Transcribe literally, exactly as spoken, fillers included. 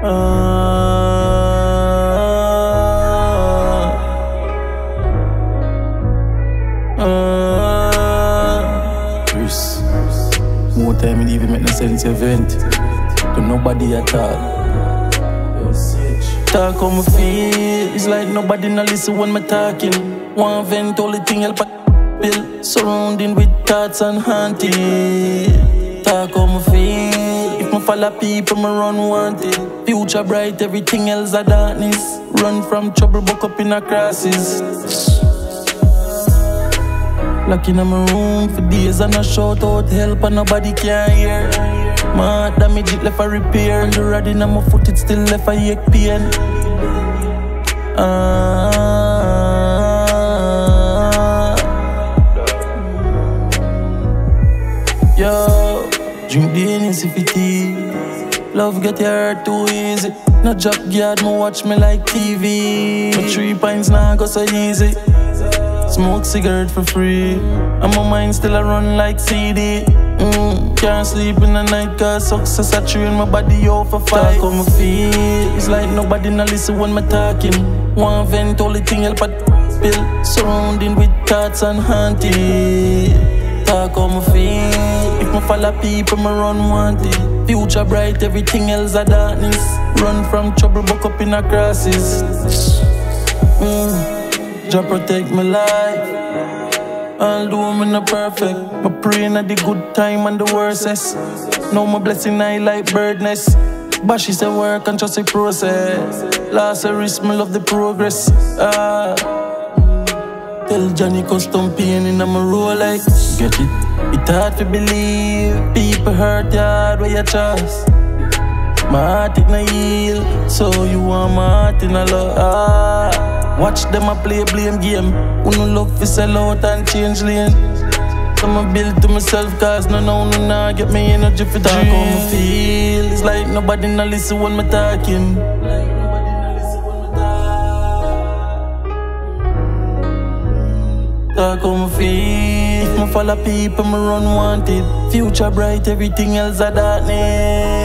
Uh, uh, Chris, more time it even make no sense event to nobody at all. Talk how me feel, it's like nobody no listen when me talking. One vent, only thing help a bill, surrounding with thoughts and haunted. Talk how me feel, if me follow people, me run wanted. Future bright, everything else a darkness. Run from trouble, buck up in a crisis. Lock in my room for days and I shout out help and nobody can hear. My heart damage it left a repair. The rod in my foot it still left a ache pain. Ah, yo, drink the Hennessy for tea. Love get your heart too easy. No job yard, me watch me like T V. My three pints now go so easy. Smoke cigarette for free, and my mind still a run like C D. Mm, can't sleep in the night cause success I train my body out for fight. Talk how me feel, it's like nobody no listen when me talking. One vent, only thing help a bill, surrounding with thoughts and haunted. Talk how me feel, if me follow people me run wanted. Future bright, everything else a darkness. Run from trouble, buck up in a crisis. Mm. Jah protect my life. Although I'm not perfect, my praying at the good time and the worstest. Now my blessing I like birdness. But she say work and trust the process. Last a risk, me love the progress. Ah, tell Johnny custom pain in my Rolex. Get it? It's hard to believe. People hurt you hard where you trust. My heart it na heal, so you want my heart in a love. Ah, watch them a play blame game. Who no love fi sell out and change lane. So I build to myself cause no no no nah get me energy for talk how me feel. It's like nobody no listen when me talking. Talk how me feel. If me follow people me run wanted. Future bright, everything else a darkness.